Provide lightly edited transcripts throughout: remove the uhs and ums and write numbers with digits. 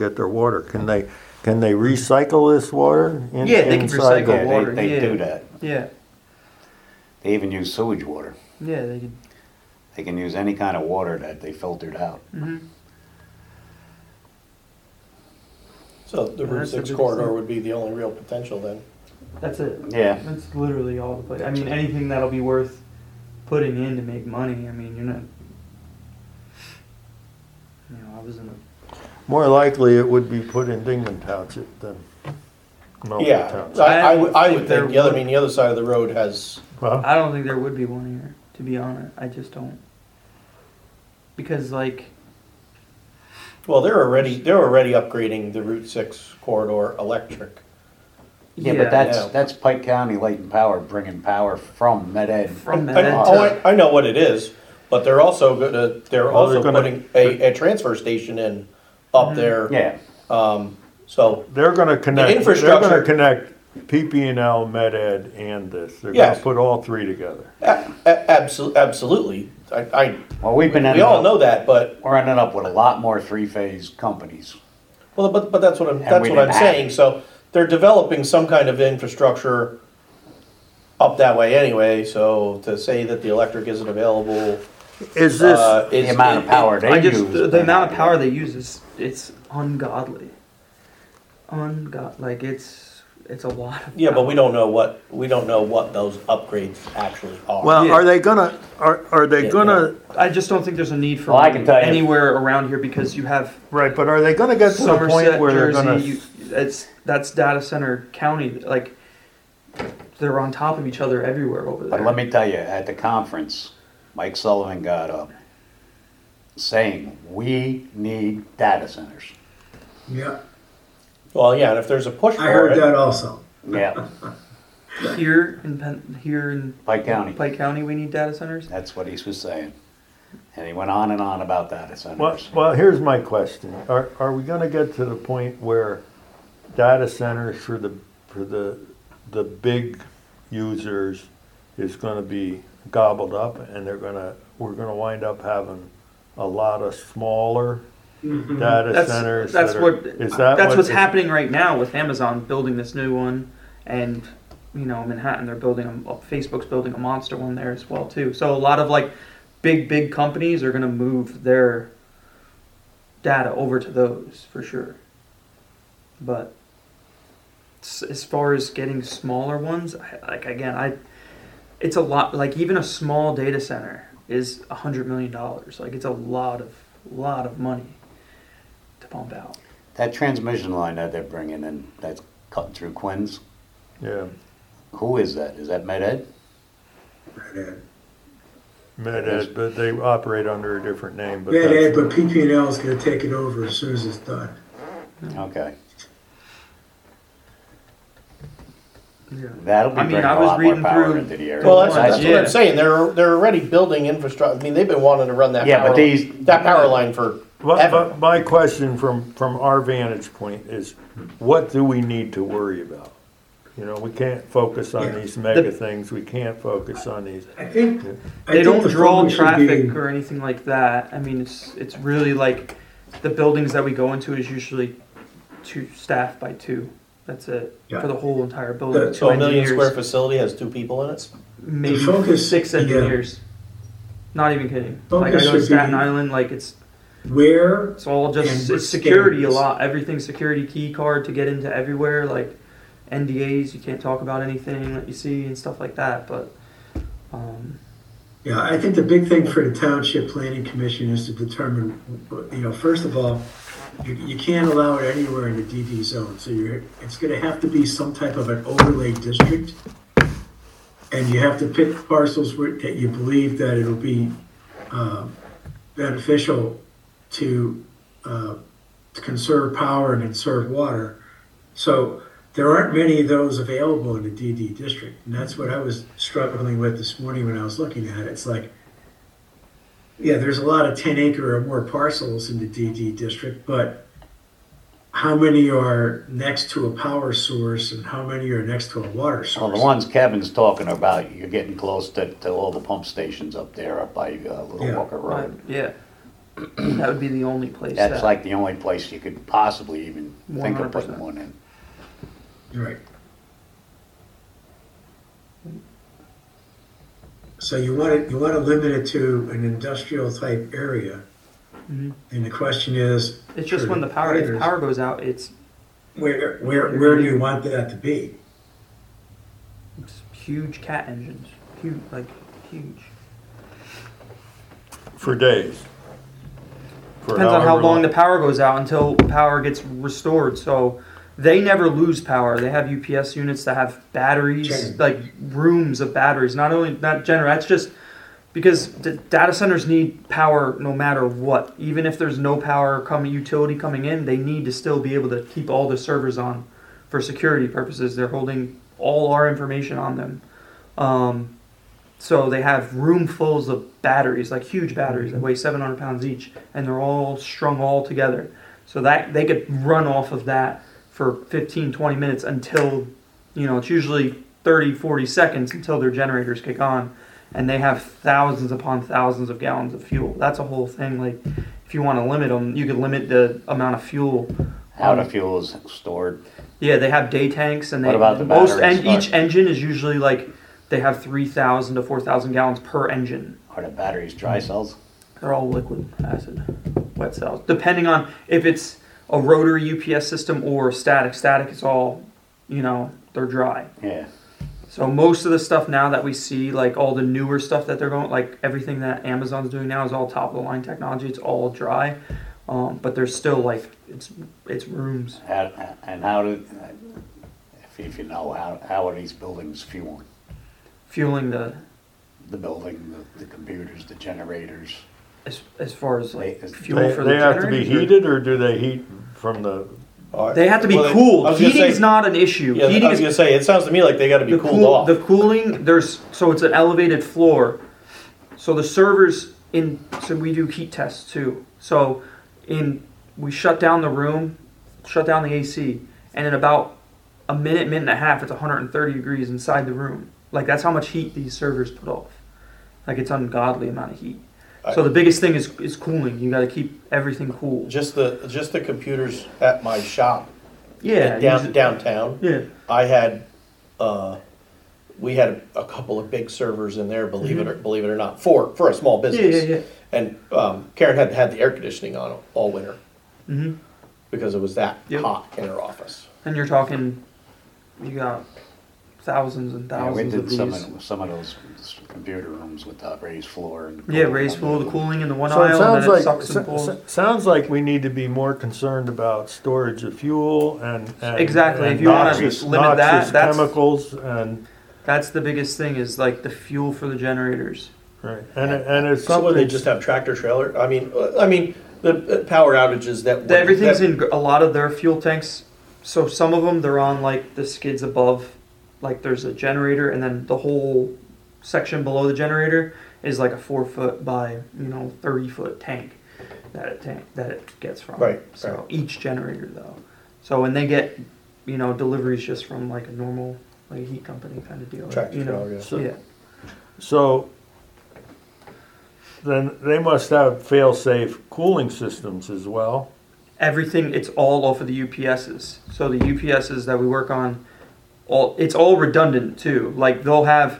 get their water. Can they recycle this water? Yeah, they can inside recycle the- water. They yeah. do that. Yeah, They even use sewage water. yeah, they could. They can use any kind of water that they filtered out. Mm-hmm. So the Route That's the 6 biggest corridor thing. would be the only real potential then? That's it. Yeah. That's literally all the place. I mean, anything that'll be worth putting in to make money. I mean, you're not. You know, I was in a. More likely, it would be put in Dingman Township than Milford Yeah, Township. I would think there think, the other, I would- mean, the other side of the road has, Well, I don't think there would be one here, to be honest. I just don't. Because like, well, they're already upgrading the Route 6 corridor electric. Yeah, but that's Yeah. that's Pike County Light and Power bringing power from Med Ed. from I, that to, I know what it is, but they're also they're Well, also they're gonna- putting a transfer station in up there. Yeah. So, they're gonna connect, they're infrastructure- gonna connect PP&L, Med Ed, and this. They're Yes. gonna put all three together. absolutely. Well, we've been We ending all up, know that, but, we're ending up with a lot more three-phase companies. well, but that's what we didn't have saying. it. So they're developing some kind of infrastructure up that way anyway, so to say that the electric isn't available, Is this, The amount of power they I just use. the amount of power they use is it's ungodly. Like it's a lot of. yeah, but power. we don't know what those upgrades actually are. well, Yeah. are they gonna, are they Yeah, gonna, I just don't think there's a need for Well, I one can tell you- anywhere around here because you have right, but are they gonna get to the point Somerset, where they're Jersey. gonna, That's data center county. Like they're on top of each other everywhere over there. But let me tell you, at the conference, Mike Sullivan got up saying, we need data centers. Yeah, Well, yeah, and if there's a push I for heard it, that also. Yeah, here in Pike County. Pike County, we need data centers. That's what he was saying. And he went on and on about data well, centers. well, here's my question. Are we gonna get to the point where data centers for the big users is gonna be gobbled up and we're gonna wind up having a lot of smaller data centers? That's that are- what is that that's what what's is- happening right now with Amazon building this new one, and you know Manhattan they're building Facebook's building a monster one there as well too. So a lot of like big companies are going to move their data over to those for sure. But as far as getting smaller ones, it's a lot. Like even a small data center is $100 million. Like it's a lot of money to pump out. That transmission line that they're bringing in, that's cutting through Quinn's, Yeah, who is that? Is that Med Ed? Med Ed, but they operate under a different name, but Med Ed, that's, but PP&L is gonna take it over as soon as it's done. Okay. Yeah. That'll be I mean, bringing I a was lot more reading power through- into the area. well, that's what Yeah. I'm saying. They're already building infrastructure. I mean, they've been wanting to run that Yeah, power, but these- that power line for ever. but my question from our vantage point is, what do we need to worry about? You know, we can't focus on Yeah. these mega things, we can't focus on these. I think. I They think don't the draw focus should traffic be- or anything like that. I mean, it's really like the buildings that we go into is usually two staffed by two. That's it Yeah. for the whole entire building. The- Two So a million engineers, square facility has 2 people in it. maybe The focus- 6 yeah. engineers. Not even kidding. Like I Focus go to should Staten be- Island, like it's Where, all And just what it's security a standards? lot. Everything's security key card to get into everywhere. Like NDAs, you can't talk about anything that you see and stuff like that. But yeah, I think the big thing for the Township Planning Commission is to determine, first of all, you can't allow it anywhere in the DD zone, so it's gonna have to be some type of an overlay district. And you have to pick parcels that you believe that it'll be, beneficial to conserve power and conserve water. So there aren't many of those available in the DD district. And that's what I was struggling with this morning when I was looking at it. It's like, yeah, there's a lot of 10-acre or more parcels in the DD district, but how many are next to a power source and how many are next to a water Well, source? the ones Kevin's talking about, you're getting close to all the pump stations up there, up by Little Yeah. Walker Road. yeah, That would be the only place. That's that, like the only place you could possibly even think of putting 100%. one in. Right. So you want to limit it to an industrial type area, Mhm. and the question is. It's just for when the power, if operators, power goes out, it's Where do you want that to be? huge cat engines, huge. For days. For Depends on how however long the power goes out until power gets restored. So they never lose power. They have UPS units that have batteries, Generator. like rooms of batteries. Not generator. That's just because data centers need power no matter what. Even if there's no power utility coming in, they need to still be able to keep all the servers on for security purposes. They're holding all our information on them. So they have room fulls of batteries, like huge batteries that weigh 700 pounds each, and they're all strung all together. So that they could run off of that for 15, 20 minutes until, it's usually 30, 40 seconds until their generators kick on. And they have thousands upon thousands of gallons of fuel. That's a whole thing. Like, if you want to limit them, you could limit the amount of fuel. How the fuel is stored. Yeah, they have day tanks, and What about the batteries? each engine is usually like they have 3,000 to 4,000 gallons per engine. Are the batteries dry cells? They're all liquid acid, wet cells. Depending on if it's a rotary UPS system or static. Static is all, they're dry. Yeah. So most of the stuff now that we see, like all the newer stuff that they're going, like everything that Amazon's doing now is all top of the line technology. It's all dry, but there's still like it's rooms. And how do, if you know, how are these buildings fueling? Fueling the building, the computers, the generators. as far as like They- fuel for the They have to be generators, or- heated, or do they heat from the, They have to be Well, cooled. I was gonna Heating's say- not an issue. Yeah, Heating I was is gonna say, it sounds to me like they gotta be cooled off. The cooling, so it's an elevated floor. So the servers so we do heat tests too. So we shut down the room, shut down the AC, and in about a minute and a half, it's 130 degrees inside the room. Like that's how much heat these servers put off. Like it's ungodly amount of heat. So the biggest thing is cooling. You got to keep everything cool. Just the computers at my shop Yeah. downtown. Yeah. I had, we had a couple of big servers in there, believe it or not, for a small business. Yeah. And Karen had the air conditioning on all winter Mm-hmm. because it was that Yep. hot in her office. And you're talking, you got thousands and Yeah, we thousands of did these. some of those computer rooms with the raised floor. And Yeah, raised floor, the cooling in the one so it aisle, sounds and then it like, sucks and pulls. sounds like we need to be more concerned about storage of fuel and Exactly. and If you wanna noxious- limit that, noxious that's- chemicals and, That's the biggest thing is like the fuel for the generators. right, and it's So would they something, just have tractor trailer? I mean, the power outages that. Everything's in a lot of their fuel tanks. So some of them they're on like the skids above, like there's a generator, and then the whole section below the generator is like a 4 foot by 30 foot tank that it gets from. Right, So right. each generator though. So when they get deliveries just from like a normal like heat company kind of deal. Tractor trailer, yeah. So- Yeah. so then they must have fail-safe cooling systems as well. Everything, it's all off of the UPSs. So the UPSs that we work on, it's all redundant too. Like they'll have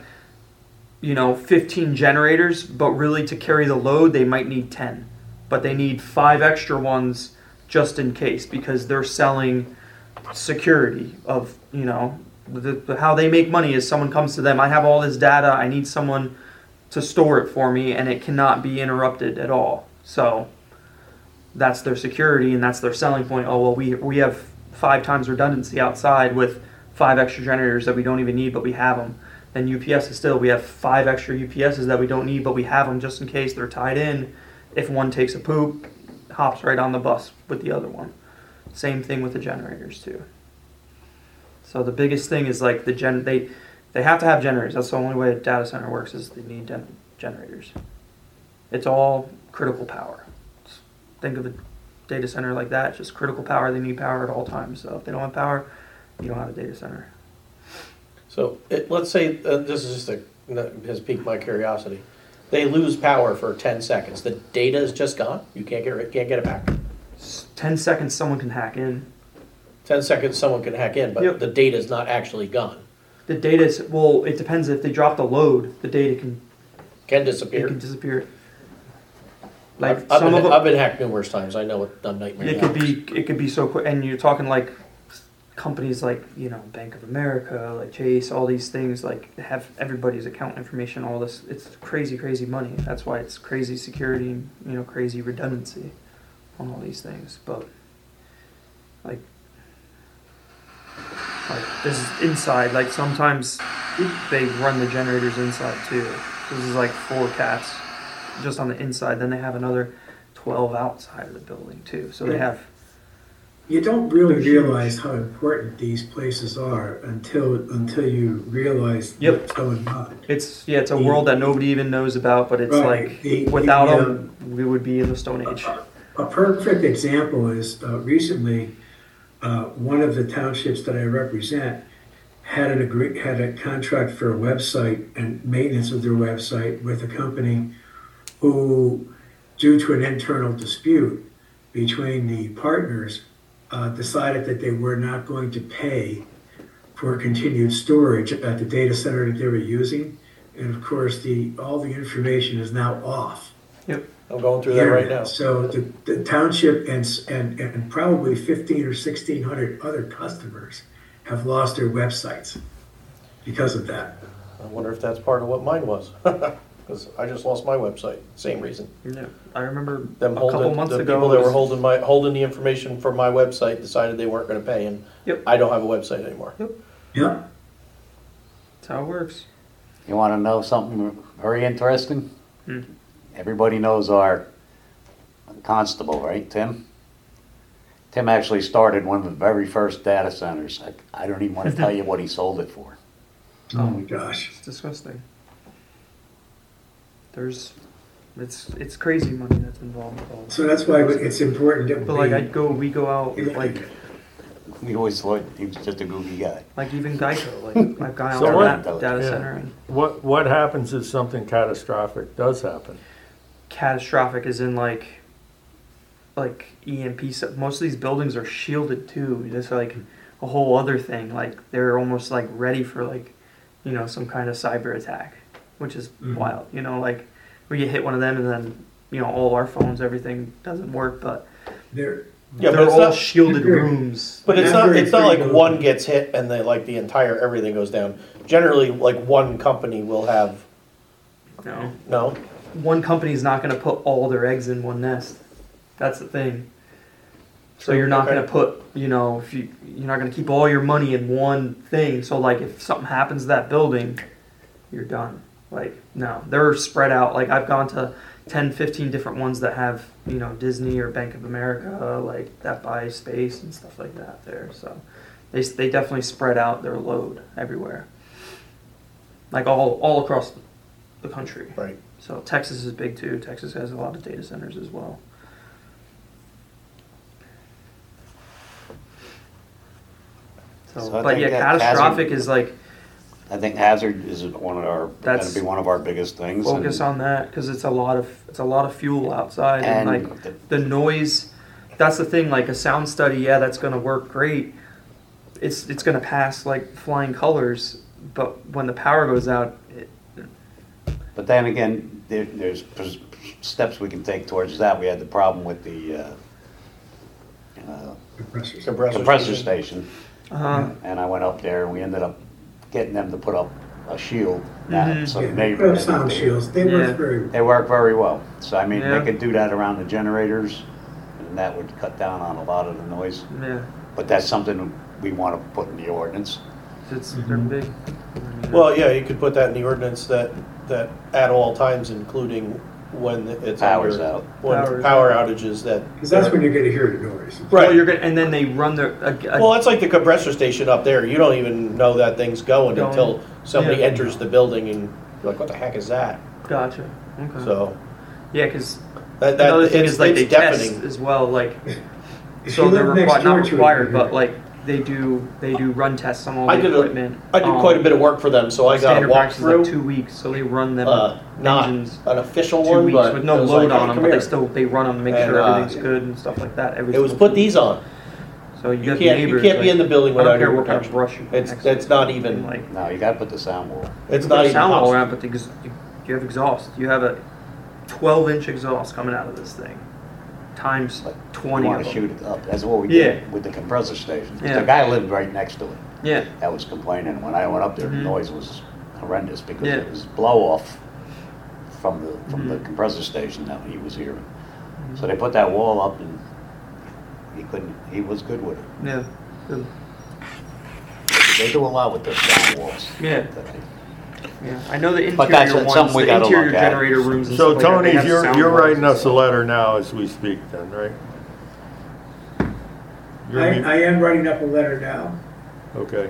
15 generators, but really to carry the load they might need 10, but they need 5 extra ones just in case, because they're selling security of how they make money is someone comes to them, I have all this data, I need someone to store it for me, and it cannot be interrupted at all. So that's their security, and that's their selling point. Oh well, we have 5 times redundancy outside with 5 extra generators that we don't even need, but we have them. Then UPS is still, we have 5 extra UPSs that we don't need, but we have them just in case they're tied in. If one takes a poop, hops right on the bus with the other one. Same thing with the generators too. So the biggest thing is like they have to have generators. That's the only way a data center works is they need generators. It's all critical power. Think of a data center like that, just critical power. They need power at all times. So if they don't have power, you don't have a data center. So let's say this is just has piqued my curiosity. they lose power for 10 seconds. The data is just gone. You can't get it back. 10 seconds, someone can hack in. 10 seconds, someone can hack in, but Yep. the data is not actually gone. The data's, well, it depends. If they drop the load, the data can Can it disappear. can disappear. Like I've some been, of them, I've been hacked numerous times. I know what a nightmare it could be so quick. And you're talking like companies like, you know, Bank of America, like Chase, all these things like have everybody's account information, all this. It's crazy money. That's why it's crazy security, you know, crazy redundancy on all these things. But like this is inside. Like sometimes they run the generators inside too. This is like 4 cats just on the inside. Then they have another 12 outside of the building too. So they have. You don't really realize how important these places are until you realize Yep. what's going on. It's a world that nobody even knows about, but it's Right. like without them, we would be in the Stone Age. A perfect example is recently one of the townships that I represent had a contract for a website and maintenance of their website with a company who, due to an internal dispute between the partners, decided that they were not going to pay for continued storage at the data center that they were using. And of course, all the information is now off. I'm going through that right now. So the township and probably 15 or 1,600 other customers have lost their websites because of that. I wonder if that's part of what mine was. Because I just lost my website. Same reason. Yeah, I remember Them a couple holding months the ago. people that it were was- holding the information for my website decided they weren't going to pay, and Yep. I don't have a website anymore. Yeah. That's how it works. You want to know something very interesting? Hmm. Everybody knows our constable, right, Tim? Tim actually started one of the very first data centers. I don't even want to tell you what he sold it for. Oh my gosh. It's disgusting. It's crazy money that's involved with all this. So that's why it's important that But like we go out like We always thought he was just a goofy guy. even Geico, like my guy So on what- that data yeah. center, and What happens if something catastrophic does happen? catastrophic is in like EMP stuff. Most of these buildings are shielded too. That's like a whole other thing. Like they're almost like ready for like, you know, some kind of cyber attack, which is wild. You know, like we get hit one of them and then, you know, all our phones, everything doesn't work, but They're Yeah, but they're it's all not. shielded Very- rooms. But it's That's not. very It's not like critical. one gets hit and the entire everything goes down. Generally, like one company will have No. no. One company's not going to put all their eggs in one nest. That's the thing. So True, you're not okay. going to put, you know, if you're not going to keep all your money in one thing. So like if something happens to that building, you're done. Like no, they're spread out. Like I've gone to 10, 15 different ones that have, you know, Disney or Bank of America, like that buys space and stuff like that there. So they definitely spread out their load everywhere. Like all across the country. Right. So Texas is big too. Texas has a lot of data centers as well. So I But think yeah, that catastrophic hazard- is like I think hazard is going to That's- be one of our biggest things. focus and- on that because it's a lot of fuel outside and, And like the noise. That's the thing. Like a sound study, yeah, that's going to work great. It's going to pass like flying colors, but when the power goes out, But then again, there's steps we can take towards that. We had the problem with the compressors. compressor station, uh, and I went up there, and we ended up getting them to put up a shield. Mhm. So Yeah, the they neighbor, put up sound shields. They Yeah. work very well. they work very well. So I mean, Yeah. they could do that around the generators, and that would cut down on a lot of the noise. yeah, But that's something we want to put in the ordinance. they're big. Well, yeah, you could put that in the ordinance that at all times, including when it's Power's under, out. when Power's power out. outages that. Because that's when you're going to hear the noise. Right. Well, you're gonna, and then they run their. Well, that's like the compressor station up there. You don't even know that thing's going Going. until somebody Yeah. enters the building and you're like, what the heck is that? Gotcha. Okay. So Yeah, because that another thing it's, is like they it's deafening. test as well. Like If so you they're live next not door to it, required, you're but gonna- like they do run tests on all I the did equipment. quite a bit of work for them, so I got a Standard practice is like walkthrough. 2 weeks, so they run them Not engines an official 2 one, weeks but with no it was load like, on hey, them, come but they run them to make And, sure everything's good and stuff like that. Every It was single put these on. So you You got the can't, you neighbors. can't be like, in the building I don't without care your what kind of protection. brush you put It's next to it's it. not even. Like, No, you gotta put the sound wall. It's put not a even sound wall possible. around, but you have exhaust. You have a 12-inch exhaust coming out of this thing, times But 20 You of wanna them. shoot it up. That's what we Yeah. did with the compressor station. Yeah. The guy lived right next to it. Yeah, That was complaining. When I went up there, the Mhm. noise was horrendous because Yeah. it was blow off from the Mhm. compressor station that he was hearing. So they put that wall up and he was good with it. yeah, good. They do a lot with their sound walls. Yeah. yeah. I know the But that's interior ones, something we the gotta interior look at. generator rooms and So stuff like that, they Tony, have sound you're walls writing and us a stuff. letter now as we speak then, right? You're- I am writing up a letter now. Okay,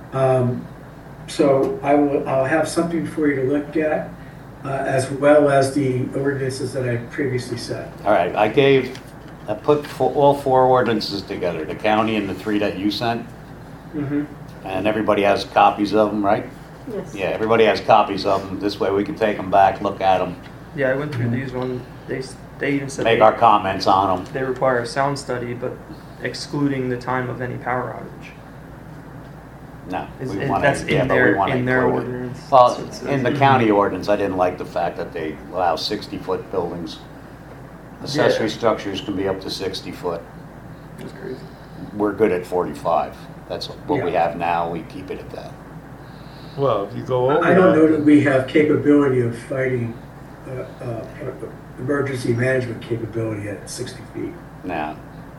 So I'll have something for you to look at, as well as the ordinances that I previously said. All right, I put all 4 ordinances together, the county and the 3 that you sent, Mm-hmm. and everybody has copies of them, right? Yes. Yeah, everybody has copies of them. This way we can take them back, look at them, Yeah, I went through these ones. They even said make our comments on them. they require a sound study, but excluding the time of any power outage. No, Is- we and want that's to, yeah, in but their we want to in their include it. ordinance. Well, It's- in the county ordinance, I didn't like the fact that they allow 60-foot buildings. Accessory structures can be up to 60 foot. It's crazy. We're good at 45. That's what we Yeah. have now, we keep it at that. well, if you go over I don't know that, that we have capability of fighting, emergency management capability at 60 feet. Now,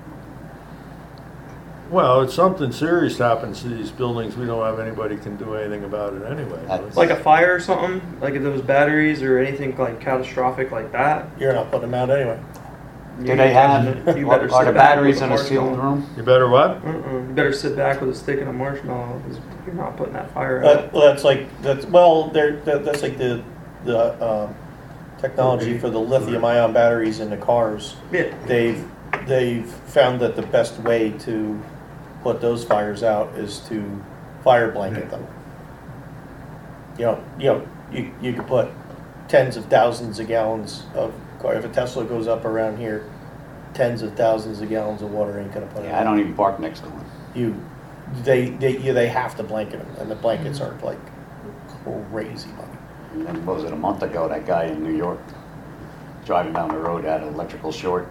well, if something serious happens to these buildings, we don't have anybody can do anything about it anyway. That's- Like a fire or something, like if there was batteries or anything like catastrophic like that. You're not putting them out anyway. do they have, You better are sit the back batteries with in a sealed marshmallow. room? You better what? You better sit back with a stick and a marshmallow because you're not putting that fire Well, out. that's like that's like the technology for the lithium-ion batteries in the cars. Yeah. They've found that the best way to put those fires out is to fire blanket them. You could put tens of thousands of gallons of, if a Tesla goes up around here, tens of thousands of gallons of water ain't gonna put it Yeah, I out. don't even park next to one. They have to blanket them, and the blankets are like crazy money. And then, what was it, a month ago, that guy in New York, driving down the road, had an electrical short.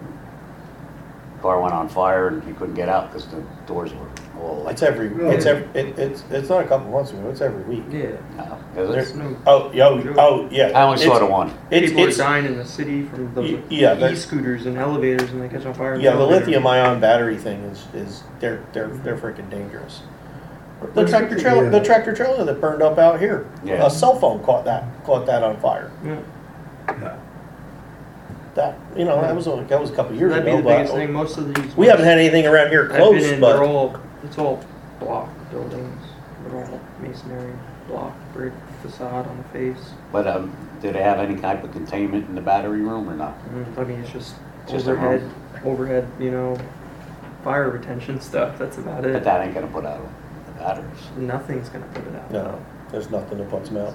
Car went on fire and he couldn't get out because the doors were all It's electric. it's not a couple months ago. It's every week. Yeah. No, is There's it? No. oh yeah. I only saw It's- the one. People are It's dying in the city from those yeah, they're- e-scooters and elevators and they catch on fire. in yeah. The elevator. lithium-ion battery thing is they're freaking dangerous. The What's tractor the- trailer, yeah. the tractor trailer that burned up out here. Yeah. A cell phone caught that on fire. Yeah. Yeah. That that was a couple years That'd be ago. the biggest But thing. Most of these. we haven't had anything around here I've close, been in, but it's all block buildings. They're all masonry, block, brick facade on the face. But do they have any type of containment in the battery room or not? I mean, it's just Just a overhead, fire retention stuff. That's about But it. that ain't gonna put out the batteries. Nothing's gonna put it out. no, there's nothing that puts them out.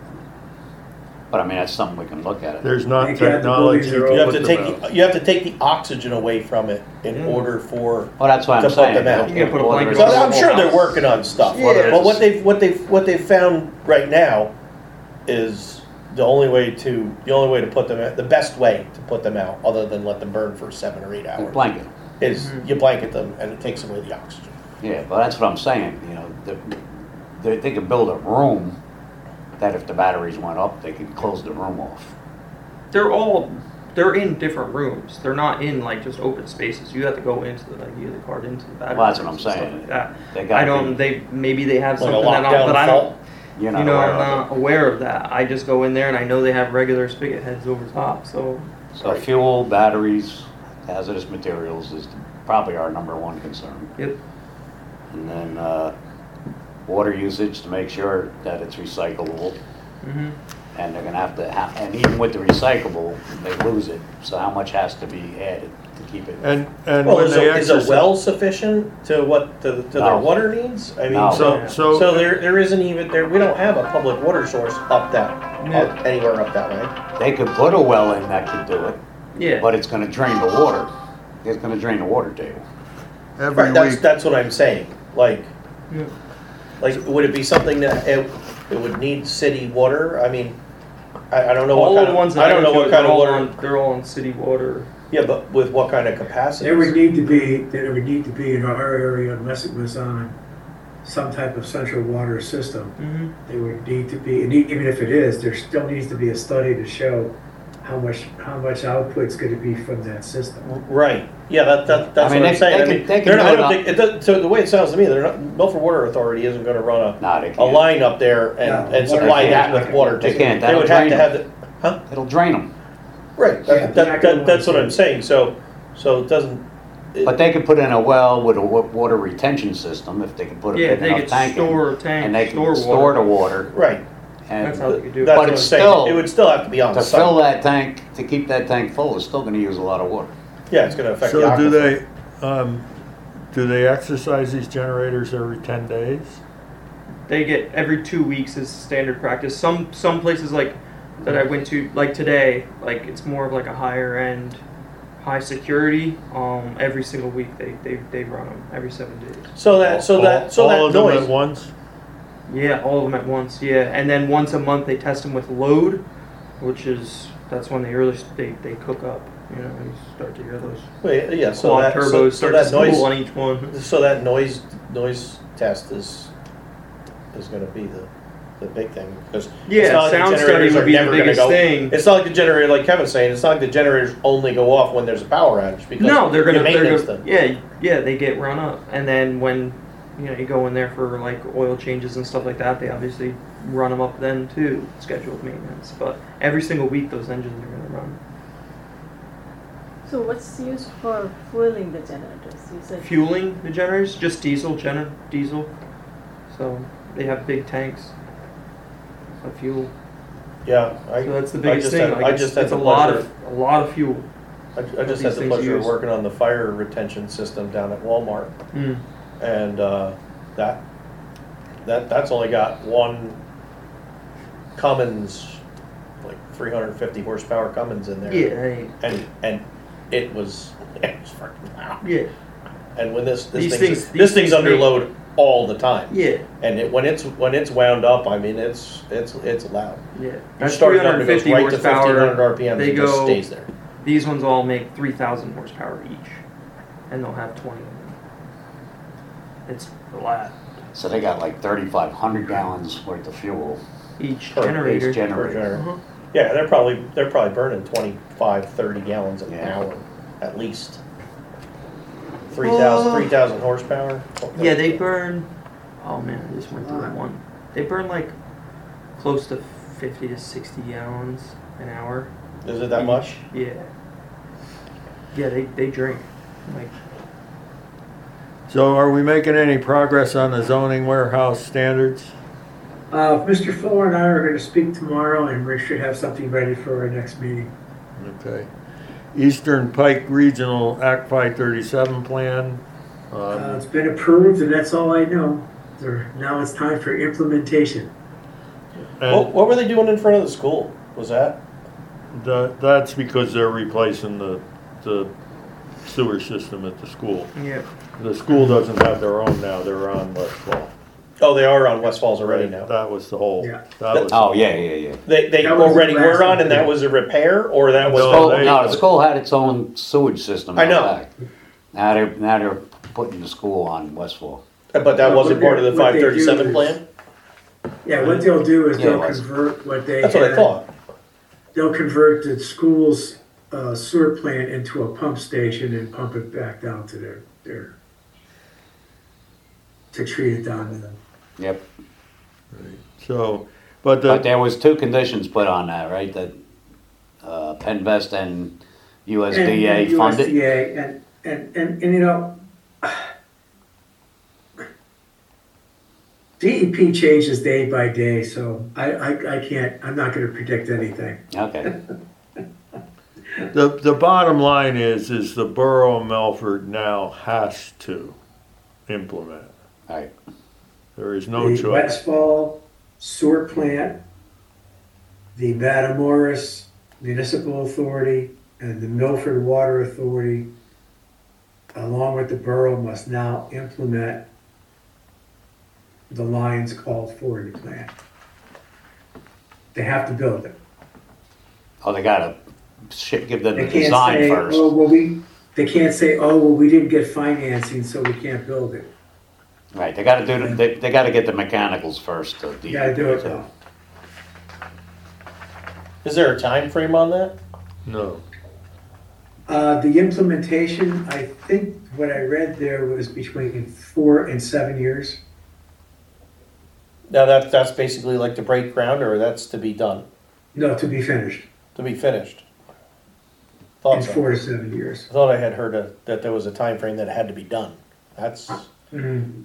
But I mean, that's something we can look at. There's not They got the technology buildings to are put You have to them out. you have to take the oxygen away from it in Mm. order for. Well, that's what To I'm put saying. them out. They'll You can put a order blanket it. So on the I'm sure whole they're house. working on stuff. Yeah. But what they've found right now is the only way to put them out, the best way to put them out, other than let them burn for 7 or 8 hours, Blanket. is Mhm. you blanket them and it takes away the oxygen. Yeah, but that's what I'm saying, they could build a room that if the batteries went up, they could close the room off. They're in different rooms. They're not in like just open spaces. You have to go into the card into the battery. Well, that's what I'm rooms and stuff saying. like that. They gotta I don't. be, Maybe they have Like a something that lockdown but I vault. don't. you're I'm not aware of not aware of that. I just go in there and I know they have regular spigot heads over top. So it. So fuel, batteries, hazardous materials is probably our number one concern. yep. And then, water usage to make sure that it's recyclable. hmm And they're gonna have to, and even with the recyclable, they lose it. So how much has to be added keep it. And Well, when is they a exercise. well sufficient to their No. water needs? I mean, No. so there isn't even there. We don't have a public water source up anywhere up that way. They could put a well in that could do it, Yeah. but it's gonna drain the water. It's gonna drain the water table. Every Right, week, that's what I'm saying. Like, Yeah. would it be something that it would need city water? I mean, I don't know All what of kind the ones of that I don't know what kind of water. they're all on city water. Yeah, but with what kind of capacity? There would need to be in our area, unless it was on some type of central water system. Mm-hmm. There would need to be, and even if it is, there still needs to be a study to show how much output's gonna be from that system. Right. Yeah, that's I what mean, I'm they saying. could- they could they're not- I do it don't up- think it does, so the way it sounds to me, they're not. Milford Water Authority isn't going to run No, they a can't. line up there No, and supply they that can't. with water. They can't. They That'll would have drain to them. have the. It'll drain them. Right. Yeah, That's what I'm saying. So it doesn't. But they could put in a well with a water retention system if they could put a Yeah, big they enough could tank in. store a tank, And they store can store the water. water. Right. And That's how they could do it. That's But what I'm it's saying. still- It would still have to be on to site. fill that tank, to keep that tank full, it's still gonna use a lot of water. Yeah, it's going to affect the so aquifer. do they exercise these generators every 10 days? They get every 2 weeks is standard practice. Some places like that I went to, like today, like it's more of like a higher end, high security. Every single week they run them every 7 days. So that all that of them noise. at once? Yeah, all of them at once. Yeah, and then once a month they test them with load, that's when they cook up. You know, you start to hear those Wait, yeah. So quad that turbos so start that to spool noise. on each one. So that noise test is going to be the big thing because Yeah, sound study would be the biggest thing. It's not like the generator, like Kevin's saying. It's not like the generators only go off when there's a power outage because No, they're you gonna maintenance them. yeah, they get run up, and then when you go in there for like oil changes and stuff like that, they obviously run them up then too, scheduled maintenance. But every single week those engines are gonna run. So what's used for fueling the generators? You said Fueling the generators, just diesel. So they have big tanks of fuel. Yeah, So that's the biggest thing. Like I it's just had it's a the lot pleasure. of fuel. I just these had the things pleasure of use. working on the fire retention system down at Walmart, Mm. and that's only got one Cummins, like 350 horsepower Cummins in there. Yeah, And it was freaking loud. yeah, And when this These thing's things under make- load all the time. yeah, And when it's wound up, I mean it's loud. yeah. You That's start it up, it goes 350 right to 1500 horsepower. RPMs They and just go- stays there. These ones all make 3,000 horsepower each, and they'll have 20 of them. It's loud. So they got like 3,500 gallons worth of fuel. Each Per- generator. each generator. Per generator. Uh-huh. Yeah, they're probably burning 25, 30 gallons an Yeah. hour at least. 3,000 horsepower. Yeah, they burn. Oh man, I just went through one. They burn like close to 50 to 60 gallons an hour. Is it that much? Yeah. Yeah, they drink. Like, So are we making any progress on the zoning warehouse standards? Mr. Fuller and I are going to speak tomorrow, and we should have something ready for our next meeting. Okay. Eastern Pike Regional Act 537 plan. It's been approved, and that's all I know. Now it's time for implementation. And What were they doing in front of the school? Was that? that's because they're replacing the sewer system at the school. yeah. The school doesn't have their own now, they're on Westfall. Oh, they are on West Falls already now. That was the whole, Yeah. that was. Oh, yeah. They That was already the were last on, and that one. was a repair, or that was. No, School- they- No, the school had its own sewage system I out know. back. Now they're putting the school on Westfall. But that Well, wasn't part of the what they do 537 is- plan. Yeah, what they'll do is Yeah, they'll it was. convert what they That's what I had- thought. They'll convert the school's sewer plant into a pump station and pump it back down to their to treat it down to them. Yep. So, but But the, there was two conditions put on that, right? That Penvest and USDA and funded. USDA and you know, DEP changes day by day, so I can't. I'm not going to predict anything. Okay. The bottom line is the borough of Melford now has to implement. Right. There is no The choice. Westfall Sewer Plant, the Matamoros Municipal Authority, and the Milford Water Authority, along with the borough, must now implement the lines called for in the plan. They have to build it. Oh, they gotta give them They the can't design say, first. oh, well, they can't say, oh, well, we didn't get financing, so we can't build it. Right, they gotta they gotta get the mechanicals first. You gotta do it though. Is there a time frame on that? No. The implementation, I think what I read there was between 4 and 7 years. Now that's basically like to break ground, or that's to be done, No, to be finished to be finished. in Thought so. 4 to 7 years. I thought I had heard that there was a time frame that it had to be done. That's, Mhm.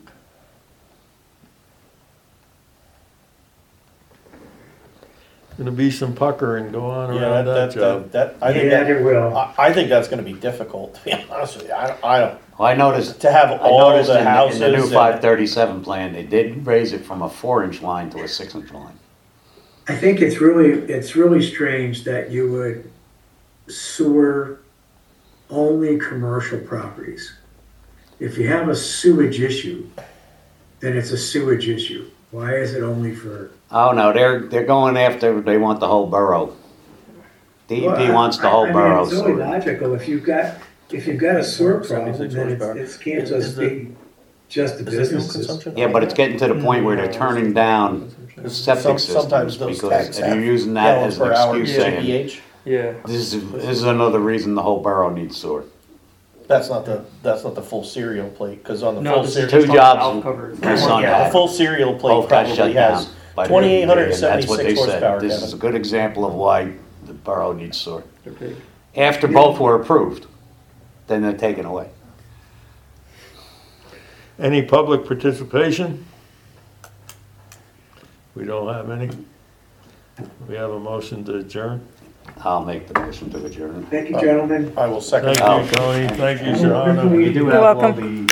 Gonna be some puckering go on yeah, around that job. I think Yeah, that, it will. I think that's gonna be difficult, to be honest with you. I don't, Well, I noticed, to have I all noticed the in houses. the new and- 537 plan, they did raise it from a 4-inch line to a 6-inch line. I think it's really strange that you would sewer only commercial properties. If you have a sewage issue, then it's a sewage issue. Why is it only for? Oh, no, they're going after, they want the whole borough. DEP Well, wants the I whole mean, borough. It's only So logical, if you've got a sewer problem, 76 then horsepower. it can't Is just the- be just the is the fuel businesses. consumption yeah, but it's getting to the point where they're turning down septic Sometimes systems those because, tanks and have you're using that gallons as an per hour excuse saying, CBH. Yeah. this is another reason the whole borough needs sewer. That's not the full serial plate, because on the No, full this is serial, Two just on the jobs valve cover. my son yeah, the had. full serial plate Both got probably shut down has by the 2,876 DEP, and that's what they horsepower, said. This is a good example of why the borough needs sewer. They're big. After both were approved, then they're taken away. Any public participation? We don't have any. We have a motion to adjourn. I'll make the motion to adjourn. Thank you, gentlemen. I will second Thank that. you, Tony. Thank you, Shahana. We do You're have all welcome. the